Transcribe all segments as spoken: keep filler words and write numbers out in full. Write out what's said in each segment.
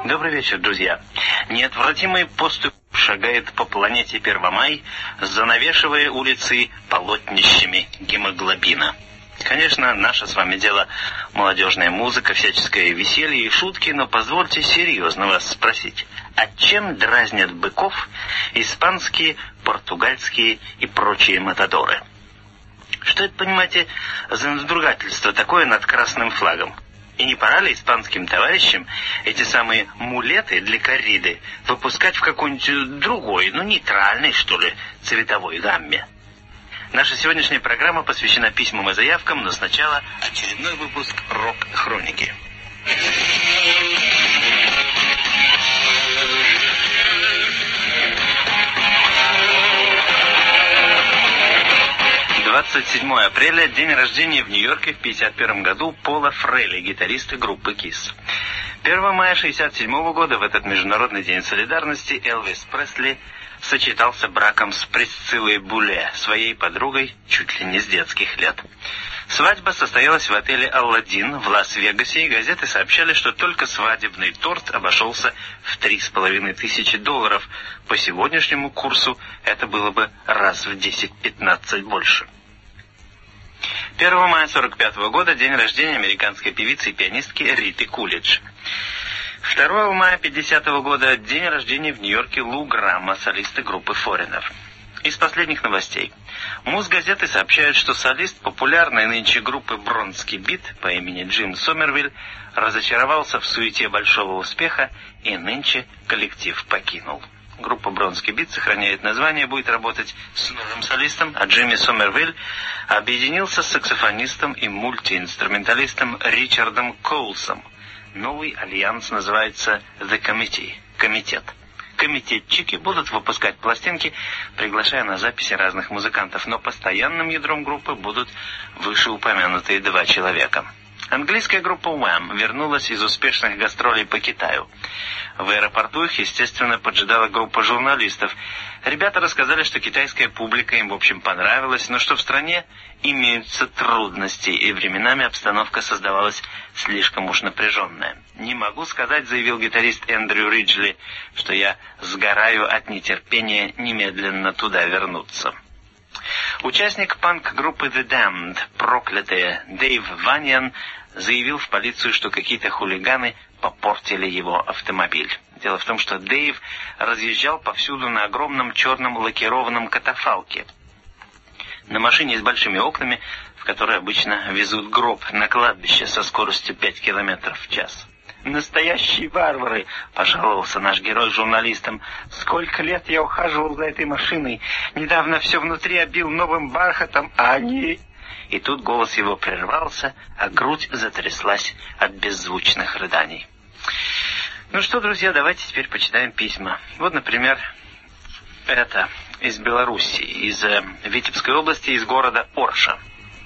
Добрый вечер, друзья. Неотвратимый поступь шагает по планете Первомай, занавешивая улицы полотнищами гемоглобина. Конечно, наше с вами дело молодежная музыка, всяческое веселье и шутки, но позвольте серьезно вас спросить, а чем дразнят быков испанские, португальские и прочие матадоры? Что это, понимаете, за надругательство такое над красным флагом? И не пора ли испанским товарищам эти самые мулеты для корриды выпускать в какой-нибудь другой, ну нейтральной, что ли, цветовой гамме? Наша сегодняшняя программа посвящена письмам и заявкам, но сначала очередной выпуск «Рок-хроники». двадцать седьмое апреля, день рождения в Нью-Йорке в пятьдесят первом году Пола Фрейли, гитариста группы Kiss. первого мая шестьдесят седьмого года, в этот Международный день солидарности, Элвис Пресли сочетался браком с Присциллой Буле, своей подругой чуть ли не с детских лет. Свадьба состоялась в отеле «Алладин» в Лас-Вегасе, и газеты сообщали, что только свадебный торт обошелся в три с половиной тысячи долларов. По сегодняшнему курсу это было бы раз в десять-пятнадцать больше. первого мая сорок пятого года, день рождения американской певицы и пианистки Риты Кулидж. второго мая пятидесятого года, день рождения в Нью-Йорке Лу Грамма, солиста группы Foreigner. Из последних новостей. Муз-газеты сообщают, что солист популярной нынче группы «Бронский бит» по имени Джим Сомервиль разочаровался в суете большого успеха, и нынче коллектив покинул. Группа «Бронский бит» сохраняет название, будет работать с новым солистом, а Джимми Сомервиль объединился с саксофонистом и мультиинструменталистом Ричардом Коулсом. Новый альянс называется «The Committee» — «Комитет». Комитетчики будут выпускать пластинки, приглашая на записи разных музыкантов, но постоянным ядром группы будут вышеупомянутые два человека. Английская группа Wham вернулась из успешных гастролей по Китаю. В аэропорту их, естественно, поджидала группа журналистов. Ребята рассказали, что китайская публика им, в общем, понравилась, но что в стране имеются трудности, и временами обстановка создавалась слишком уж напряженная. «Не могу сказать», — заявил гитарист Эндрю Риджли, «что я сгораю от нетерпения немедленно туда вернуться». Участник панк-группы The Damned, проклятые, Дэйв Ваньян, заявил в полицию, что какие-то хулиганы попортили его автомобиль. Дело в том, что Дэйв разъезжал повсюду на огромном черном лакированном катафалке. На машине с большими окнами, в которой обычно везут гроб на кладбище со скоростью пять километров в час. «Настоящие варвары», — пожаловался наш герой журналистам. «Сколько лет я ухаживал за этой машиной. Недавно все внутри обил новым бархатом, а они...» И тут голос его прервался, а грудь затряслась от беззвучных рыданий. Ну что, друзья, давайте теперь почитаем письма. Вот, например, это из Белоруссии, из э, Витебской области, из города Орша.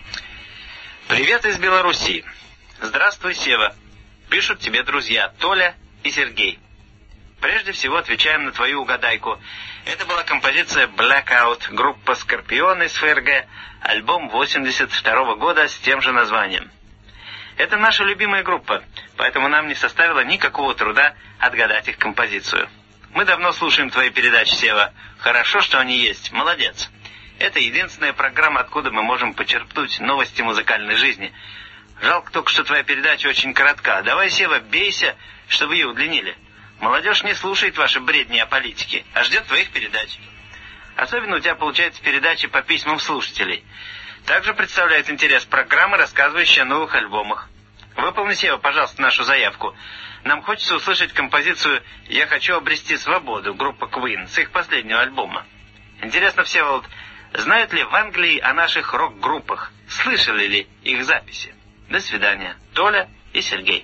«Привет из Белоруссии. Здравствуй, Сева. Пишут тебе друзья Толя и Сергей. Прежде всего отвечаем на твою угадайку. Это была композиция Blackout, группа Скорпион из ФРГ, альбом восемьдесят второго года с тем же названием. Это наша любимая группа, поэтому нам не составило никакого труда отгадать их композицию. Мы давно слушаем твои передачи, Сева. Хорошо, что они есть. Молодец. Это единственная программа, откуда мы можем почерпнуть новости музыкальной жизни. Жалко только, что твоя передача очень коротка. Давай, Сева, бейся, чтобы ее удлинили. Молодежь не слушает ваши бредни о политике, а ждет твоих передач. Особенно у тебя получаются передачи по письмам слушателей. Также представляет интерес программы, рассказывающие о новых альбомах. Выполни, Сева, пожалуйста, нашу заявку. Нам хочется услышать композицию «Я хочу обрести свободу» группы Queen с их последнего альбома. Интересно, Всеволод, знают ли в Англии о наших рок-группах? Слышали ли их записи? До свидания. Толя и Сергей.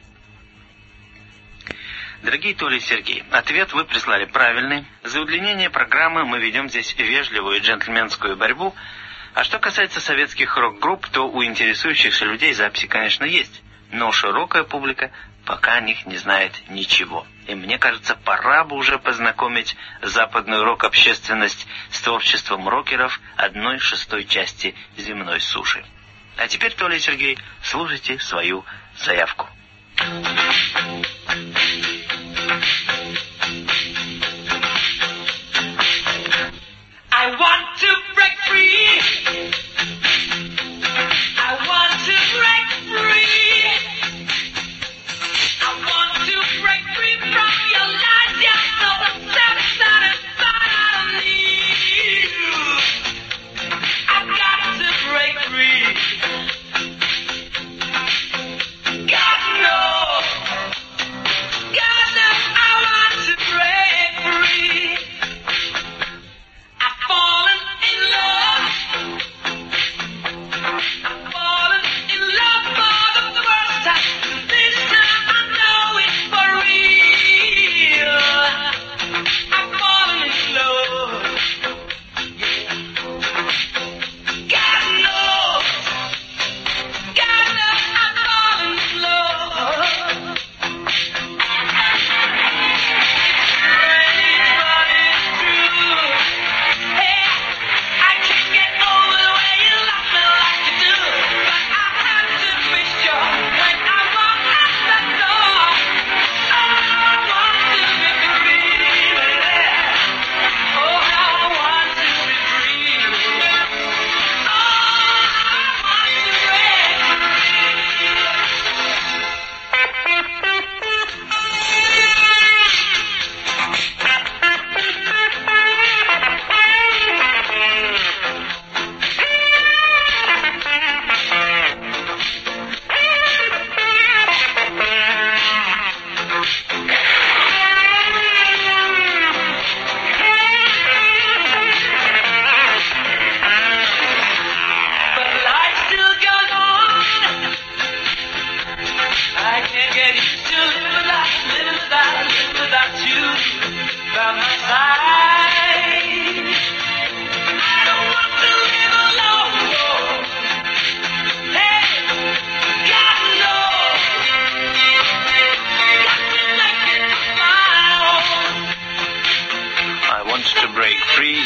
Дорогие Толя и Сергей, ответ вы прислали правильный. За удлинение программы мы ведем здесь вежливую и джентльменскую борьбу. А что касается советских рок-групп, то у интересующихся людей записи, конечно, есть. Но широкая публика пока о них не знает ничего. И мне кажется, пора бы уже познакомить западную рок-общественность с творчеством рокеров одной шестой части земной суши. А теперь, Толя и Сергей, слушайте свою заявку. Thank you.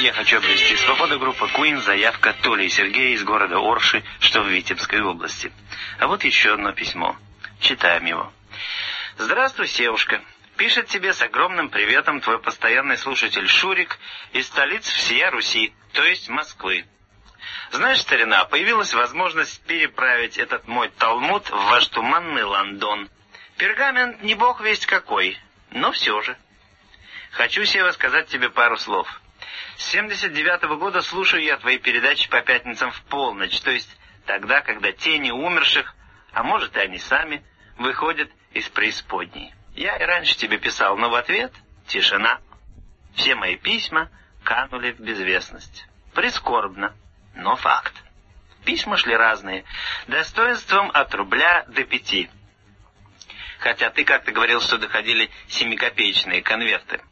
Я хочу обрести свободу. Группа Queen. Заявка Толи и Сергея из города Орши, что в Витебской области. А вот еще одно письмо. Читаем его. Здравствуй, Севушка. Пишет тебе с огромным приветом твой постоянный слушатель Шурик из столицы всея Руси, то есть Москвы. Знаешь, старина, появилась возможность переправить этот мой талмуд в ваш туманный Лондон. Пергамент не бог весть какой, но все же. Хочу, Сева, сказать тебе пару слов. С семьдесят девятого года слушаю я твои передачи по пятницам в полночь, то есть тогда, когда тени умерших, а может и они сами, выходят из преисподней. Я и раньше тебе писал, но в ответ тишина. Все мои письма канули в безвестность. Прискорбно, но факт. Письма шли разные, достоинством от рубля до пяти. Хотя ты как-то говорил, что доходили семикопеечные конверты.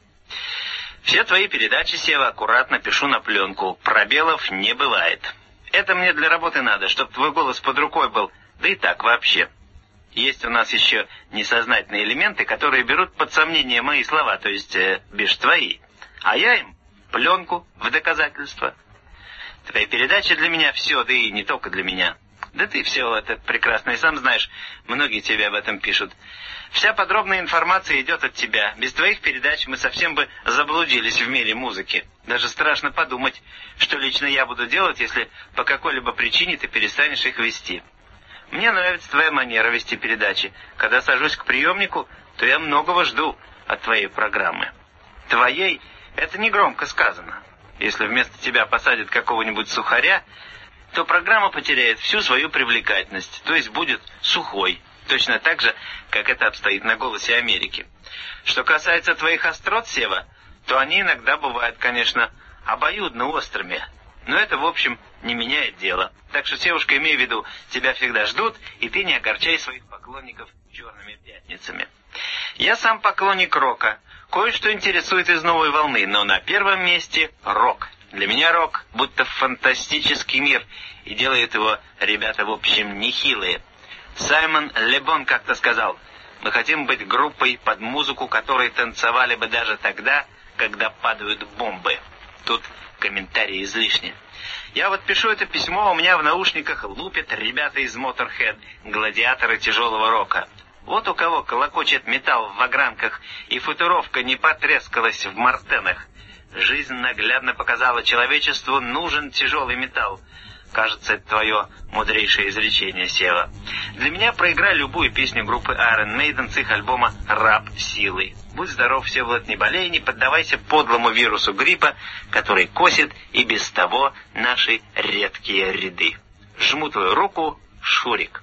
Все твои передачи, Сева, аккуратно пишу на пленку. Пробелов не бывает. Это мне для работы надо, чтобы твой голос под рукой был, да и так вообще. Есть у нас еще несознательные элементы, которые берут под сомнение мои слова, то есть э, бишь твои. А я им пленку в доказательство. Твои передачи для меня все, да и не только для меня. Да ты все это прекрасно и сам знаешь, многие тебе об этом пишут. Вся подробная информация идет от тебя. Без твоих передач мы совсем бы заблудились в мире музыки. Даже страшно подумать, что лично я буду делать, если по какой-либо причине ты перестанешь их вести. Мне нравится твоя манера вести передачи. Когда сажусь к приемнику, то я многого жду от твоей программы. Твоей — это не громко сказано. Если вместо тебя посадят какого-нибудь сухаря, то программа потеряет всю свою привлекательность, то есть будет сухой, точно так же, как это обстоит на «Голосе Америки». Что касается твоих острот, Сева, то они иногда бывают, конечно, обоюдно острыми, но это, в общем, не меняет дело. Так что, Севушка, имей в виду, тебя всегда ждут, и ты не огорчай своих поклонников черными пятницами. Я сам поклонник рока, кое-что интересует из новой волны, но на первом месте рок. Для меня рок будто фантастический мир, и делают его ребята, в общем, нехилые. Саймон Le Bon как-то сказал: мы хотим быть группой под музыку, которой танцевали бы даже тогда, когда падают бомбы. Тут комментарии излишни. Я вот пишу это письмо, а у меня в наушниках лупят ребята из Motorhead, гладиаторы тяжелого рока. Вот у кого колокочет металл в огранках, и футуровка не потрескалась в мартенах. Жизнь наглядно показала человечеству, нужен тяжелый металл. Кажется, это твое мудрейшее изречение, Сева. Для меня проиграй любую песню группы Iron Maiden с их альбома «Раб силы». Будь здоров, Всеволод, не болей, не поддавайся подлому вирусу гриппа, который косит и без того наши редкие ряды. Жму твою руку, Шурик.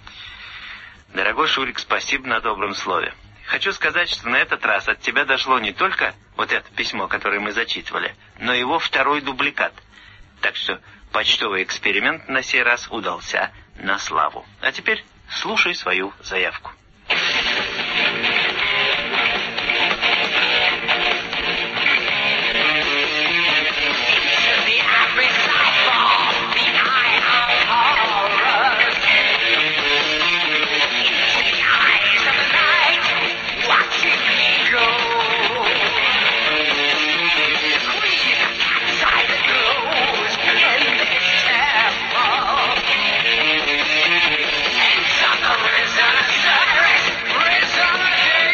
Дорогой Шурик, спасибо на добром слове. Хочу сказать, что на этот раз от тебя дошло не только вот это письмо, которое мы зачитывали, но и его второй дубликат. Так что почтовый эксперимент на сей раз удался на славу. А теперь слушай свою заявку. Risen, risen again.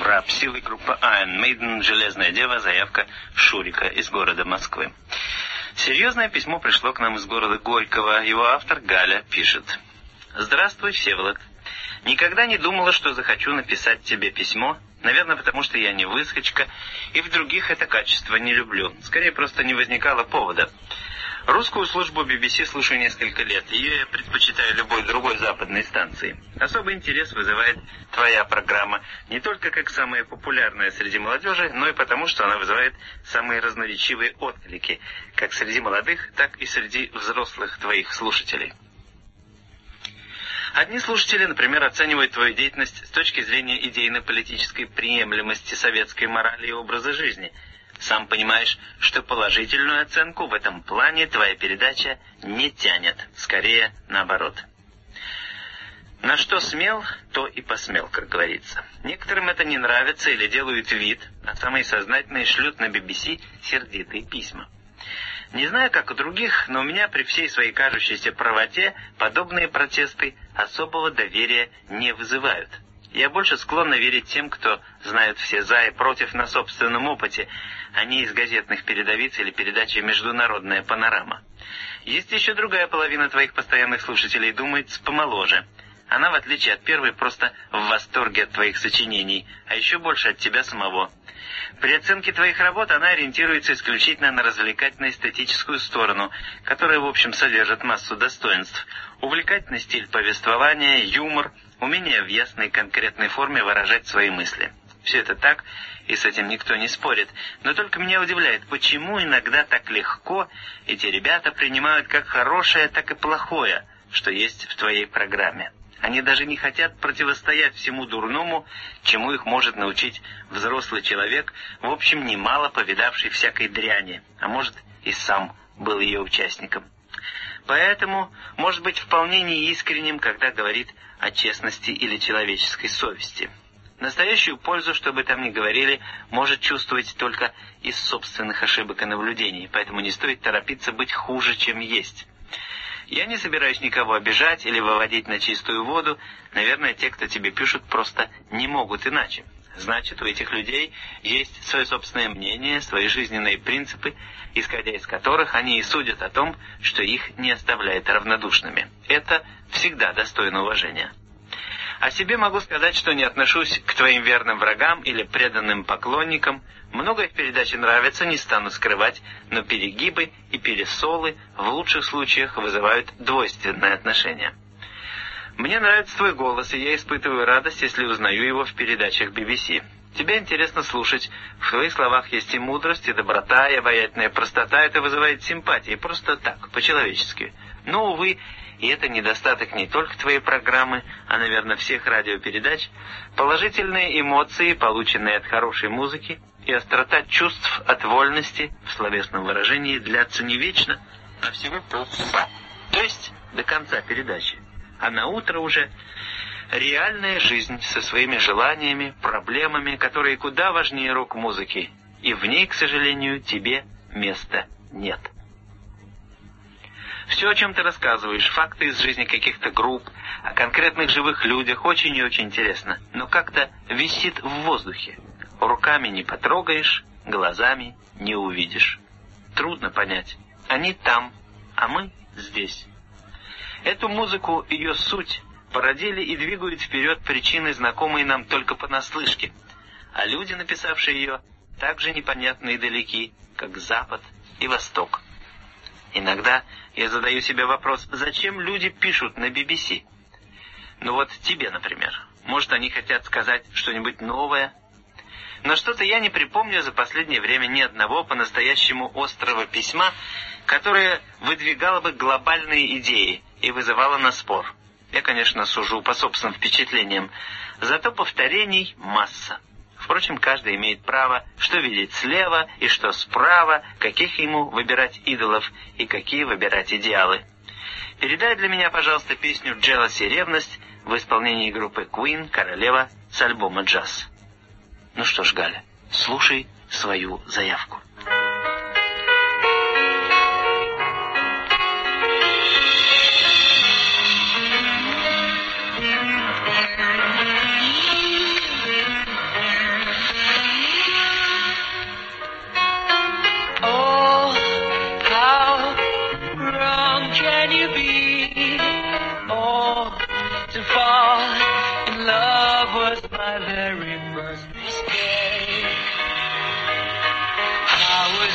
раб силы, группа Iron Maiden, Железная Дева, заявка Шурика из города Москвы. Серьезное письмо пришло к нам из города Горького. Его автор Галя пишет: «Здравствуй, Всеволод. Никогда не думала, что захочу написать тебе письмо. Наверное, потому что я не выскочка, и в других это качество не люблю. Скорее, просто не возникало повода. Русскую службу би би си слушаю несколько лет. Ее я предпочитаю любой другой западной станции. Особый интерес вызывает твоя программа, не только как самая популярная среди молодежи, но и потому, что она вызывает самые разноречивые отклики, как среди молодых, так и среди взрослых твоих слушателей. Одни слушатели, например, оценивают твою деятельность с точки зрения идейно-политической приемлемости советской морали и образа жизни. Сам понимаешь, что положительную оценку в этом плане твоя передача не тянет, скорее наоборот. На что смел, то и посмел, как говорится. Некоторым это не нравится или делают вид, а самые сознательные шлют на би би си сердитые письма. Не знаю, как у других, но у меня при всей своей кажущейся правоте подобные протесты особого доверия не вызывают. Я больше склонна верить тем, кто знает все за и против на собственном опыте, а не из газетных передовиц или передачи «Международная панорама». Есть еще другая половина твоих постоянных слушателей, думает, помоложе. Она, в отличие от первой, просто в восторге от твоих сочинений, а еще больше от тебя самого. При оценке твоих работ она ориентируется исключительно на развлекательно-эстетическую сторону, которая, в общем, содержит массу достоинств. Увлекательный стиль повествования, юмор, умение в ясной конкретной форме выражать свои мысли. Все это так, и с этим никто не спорит. Но только меня удивляет, почему иногда так легко эти ребята принимают как хорошее, так и плохое, что есть в твоей программе. Они даже не хотят противостоять всему дурному, чему их может научить взрослый человек, в общем, немало повидавший всякой дряни, а может и сам был ее участником. Поэтому может быть вполне неискренним, когда говорит о честности или человеческой совести. Настоящую пользу, что бы там ни говорили, может чувствовать только из собственных ошибок и наблюдений, поэтому не стоит торопиться быть хуже, чем есть. Я не собираюсь никого обижать или выводить на чистую воду. Наверное, те, кто тебе пишут, просто не могут иначе. Значит, у этих людей есть свое собственное мнение, свои жизненные принципы, исходя из которых они и судят о том, что их не оставляет равнодушными. Это всегда достойно уважения. О себе могу сказать, что не отношусь к твоим верным врагам или преданным поклонникам. Многое в передаче нравится, не стану скрывать, но перегибы и пересолы в лучших случаях вызывают двойственное отношение. Мне нравится твой голос, и я испытываю радость, если узнаю его в передачах би би си. Тебе интересно слушать. В твоих словах есть и мудрость, и доброта, и обаятельная простота. Это вызывает симпатии, просто так, по-человечески. Но, увы, и это недостаток не только твоей программы, а, наверное, всех радиопередач. Положительные эмоции, полученные от хорошей музыки, и острота чувств от вольности в словесном выражении длятся не вечно, а всего полчаса. То есть до конца передачи. А на утро уже реальная жизнь со своими желаниями, проблемами, которые куда важнее рок-музыки. И в ней, к сожалению, тебе места нет. Все, о чем ты рассказываешь, факты из жизни каких-то групп, о конкретных живых людях, очень и очень интересно. Но как-то висит в воздухе. Руками не потрогаешь, глазами не увидишь. Трудно понять. Они там, а мы здесь. Эту музыку, ее суть, породили и двигают вперед причины, знакомые нам только понаслышке. А люди, написавшие ее, так же непонятны и далеки, как Запад и Восток. Иногда я задаю себе вопрос, зачем люди пишут на би би си? Ну вот тебе, например. Может, они хотят сказать что-нибудь новое? Но что-то я не припомню за последнее время ни одного по-настоящему острого письма, которое выдвигало бы глобальные идеи и вызывало на спор. Я, конечно, сужу по собственным впечатлениям, зато повторений масса. Впрочем, каждый имеет право, что видеть слева и что справа, каких ему выбирать идолов и какие выбирать идеалы. Передай для меня, пожалуйста, песню «Jealousy» «Ревность» в исполнении группы Queen «Королева» с альбома «Джаз». Ну что ж, Галя, слушай свою заявку.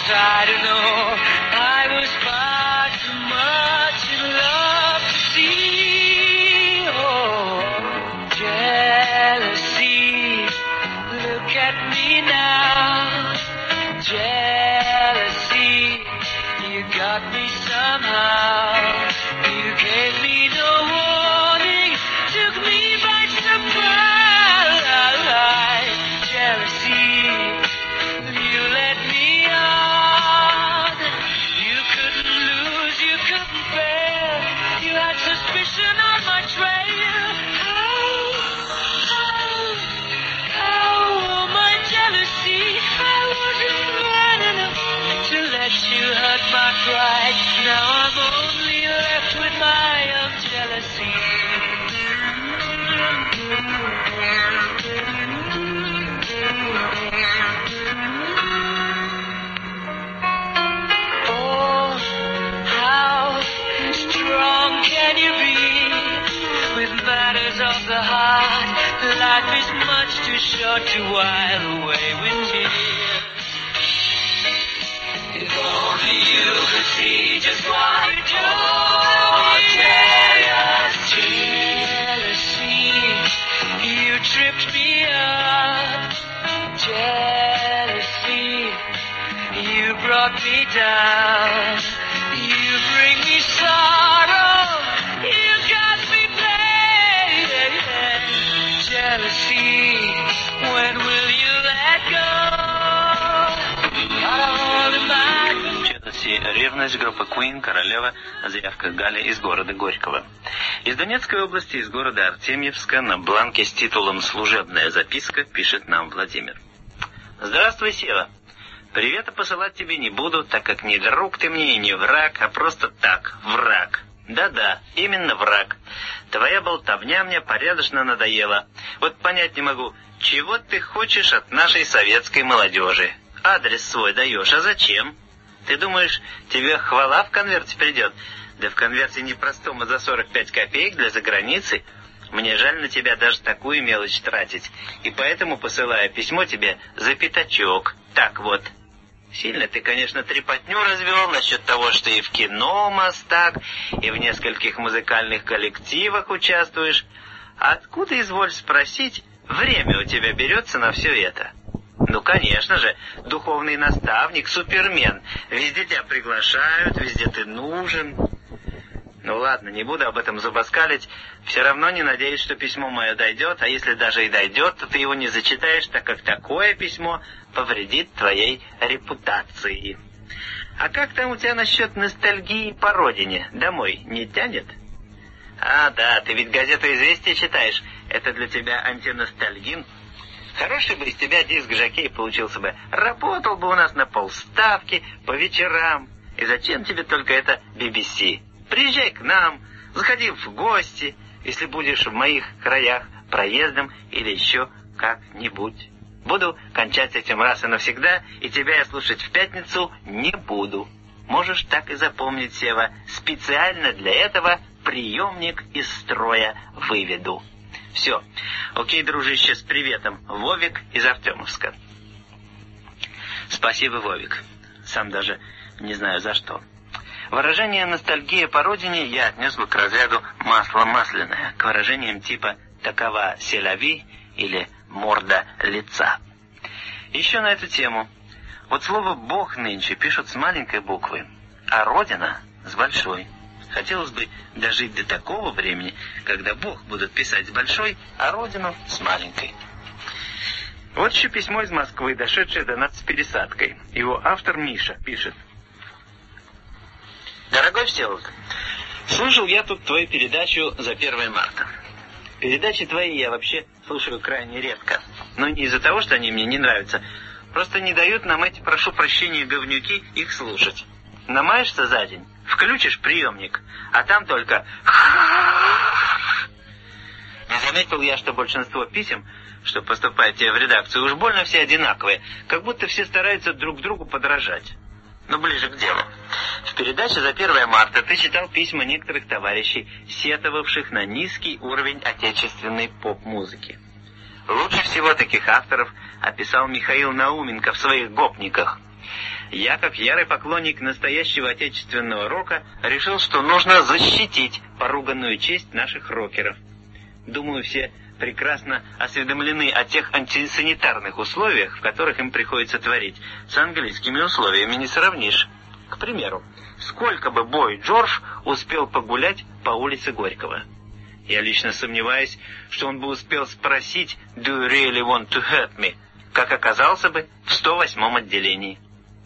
try to know I was far too much in love to see. Oh, jealousy, look at me now. Jealousy, you got me somehow. You gave me no warning, took me by surprise. Jealousy, you let me on. You couldn't lose, you couldn't fail. You had suspicion on my trail. How, how, how, oh my jealousy, I wasn't man enough to let you hurt my pride. Now I'm only left with my own jealousy. Oh, how strong can you be with matters of the heart? Life is much too short to while away with tears. If only you could see just what you do. Oh, jealousy, jealousy, you tripped me up. Jealousy, you brought me down. You bring me sorrow, you got me pain. Jealousy, when will you let go? Got a hold of my «Ревность» группы Queen, «Королева», заявка Галя из города Горького. Из Донецкой области, из города Артемьевска, на бланке с титулом «Служебная записка» пишет нам Владимир. «Здравствуй, Сева. Привета посылать тебе не буду, так как не друг ты мне и не враг, а просто так, враг. Да-да, именно враг. Твоя болтовня мне порядочно надоела. Вот понять не могу, чего ты хочешь от нашей советской молодежи? Адрес свой даешь, а зачем? Ты думаешь, тебе хвала в конверте придет? Да в конверте непростом, а за сорок пять копеек для заграницы. Мне жаль на тебя даже такую мелочь тратить. И поэтому посылаю письмо тебе за пятачок. Так вот. Сильно ты, конечно, трепотню развел насчет того, что и в кино мастак, и в нескольких музыкальных коллективах участвуешь. А откуда, изволь спросить, время у тебя берется на все это? Ну, конечно же, духовный наставник, супермен. Везде тебя приглашают, везде ты нужен. Ну ладно, не буду об этом зубоскалить. Все равно не надеюсь, что письмо мое дойдет, а если даже и дойдет, то ты его не зачитаешь, так как такое письмо повредит твоей репутации. А как там у тебя насчет ностальгии по родине? Домой не тянет? А, да, ты ведь газету «Известия» читаешь. Это для тебя антиностальгин. Хороший бы из тебя диск-жокей получился бы. Работал бы у нас на полставки, по вечерам. И зачем тебе только это би би си? Приезжай к нам, заходи в гости, если будешь в моих краях проездом или еще как-нибудь. Буду кончать с этим раз и навсегда, и тебя я слушать в пятницу не буду. Можешь так и запомнить, Сева, специально для этого приемник из строя выведу. Все. Окей, дружище, с приветом. Вовик из Артемовска. Спасибо, Вовик. Сам даже не знаю за что. Выражение «ностальгия по родине» я отнес бы к разряду «масло масляное», к выражениям типа «такова селяви» или «морда лица». Еще на эту тему. Вот слово «бог» нынче пишут с маленькой буквы, а «родина» с большой. Хотелось бы дожить до такого времени, когда Бог будут писать с большой, а Родину с маленькой. Вот еще письмо из Москвы, дошедшее до нас с пересадкой. Его автор Миша пишет. Дорогой Всеволод, слушал я тут твою передачу за первое марта. Передачи твои я вообще слушаю крайне редко. Но не из-за того, что они мне не нравятся. Просто не дают нам эти, прошу прощения, говнюки, их слушать. Намаешься за день, включишь приемник, а там только... Заметил я, что большинство писем, что поступает тебе в редакцию, уж больно все одинаковые, как будто все стараются друг другу подражать. Но ближе к делу. В передаче за первое марта ты читал письма некоторых товарищей, сетовавших на низкий уровень отечественной поп-музыки. Лучше всего таких авторов описал Михаил Науменко в своих «Гопниках». я, как ярый поклонник настоящего отечественного рока, решил, что нужно защитить поруганную честь наших рокеров. Думаю, все прекрасно осведомлены о тех антисанитарных условиях, в которых им приходится творить. С английскими условиями не сравнишь. К примеру, сколько бы Бой Джордж успел погулять по улице Горького? Я лично сомневаюсь, что он бы успел спросить «Do you really want to hurt me?», как оказался бы в сто восьмом отделении.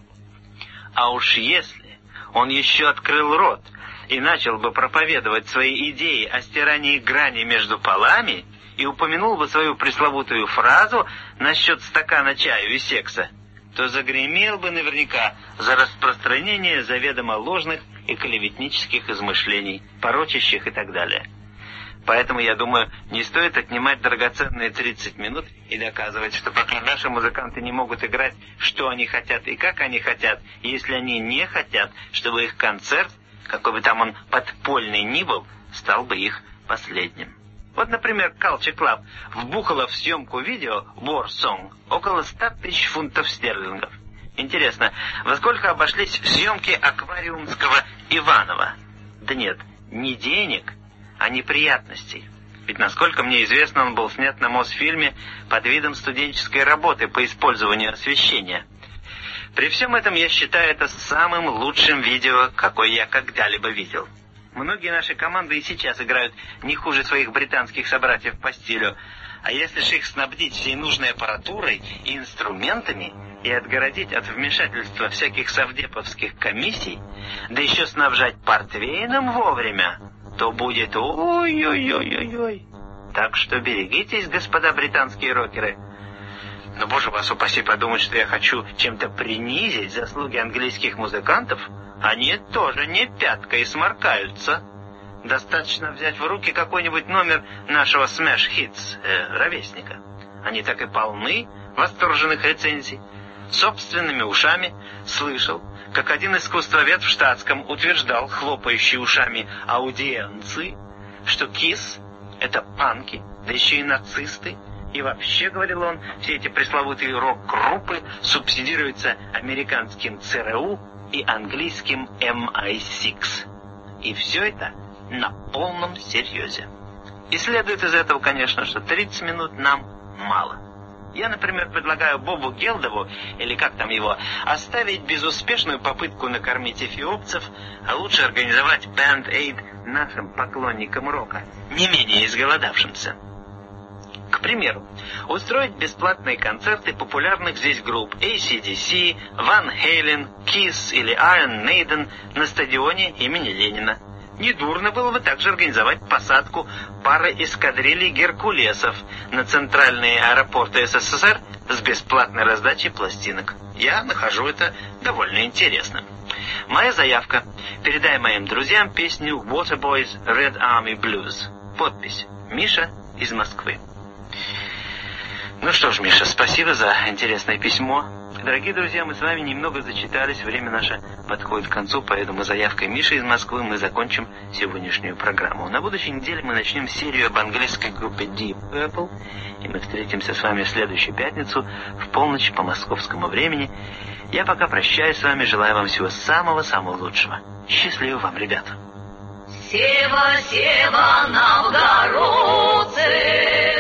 А уж если он еще открыл рот и начал бы проповедовать свои идеи о стирании грани между полами и упомянул бы свою пресловутую фразу насчет стакана чаю и секса, то загремел бы наверняка за распространение заведомо ложных и клеветнических измышлений, порочащих и так далее. Поэтому, я думаю, не стоит отнимать драгоценные тридцать минут и доказывать, что пока наши музыканты не могут играть, что они хотят и как они хотят, если они не хотят, чтобы их концерт, какой бы там он подпольный ни был, стал бы их последним. Вот, например, Culture Club вбухала в съемку видео War Song около ста тысяч фунтов стерлингов. Интересно, во сколько обошлись съемки аквариумского Иванова? Да нет, не денег, а неприятностей. Ведь, насколько мне известно, он был снят на Мосфильме под видом студенческой работы по использованию освещения. При всем этом я считаю это самым лучшим видео, какое я когда-либо видел. Многие наши команды и сейчас играют не хуже своих британских собратьев по стилю, а если же их снабдить всей нужной аппаратурой и инструментами и отгородить от вмешательства всяких совдеповских комиссий, да еще снабжать портвейном вовремя, то будет ой-ой-ой-ой-ой. Так что берегитесь, господа британские рокеры. Но, боже вас упаси, подумать, что я хочу чем-то принизить заслуги английских музыкантов. Они тоже не пяткой сморкаются. Достаточно взять в руки какой-нибудь номер нашего Smash Hits, э, ровесника. Они так и полны восторженных рецензий. Собственными ушами слышал, как один искусствовед в штатском утверждал, хлопающий ушами аудиенции, что Kiss — это панки, да еще и нацисты. И вообще, говорил он, все эти пресловутые рок-группы субсидируются американским ЦРУ и английским эм ай шесть. И все это на полном серьезе. И следует из этого, конечно, что тридцать минут нам мало. Я, например, предлагаю Бобу Гелдову, или как там его, оставить безуспешную попытку накормить эфиопцев, а лучше организовать бэнд-эйд нашим поклонникам рока, не менее изголодавшимся. К примеру, устроить бесплатные концерты популярных здесь групп эй си ди си, Van Halen, Kiss или Iron Maiden на стадионе имени Ленина. Недурно было бы также организовать посадку пары эскадрилей «Геркулесов» на центральные аэропорты эс эс эс эр с бесплатной раздачей пластинок. Я нахожу это довольно интересным. Моя заявка: передай моим друзьям песню Waterboys Red Army Blues. Подпись: Миша из Москвы. Ну что ж, Миша, спасибо за интересное письмо. Дорогие друзья, мы с вами немного зачитались, время наше подходит к концу, поэтому заявкой Миши из Москвы мы закончим сегодняшнюю программу. На будущей неделе мы начнем серию об английской группе Deep Purple, и мы встретимся с вами в следующую пятницу в полночь по московскому времени. Я пока прощаюсь с вами, желаю вам всего самого-самого лучшего. Счастливо вам, ребята! Сева, Сева, Новгородцы!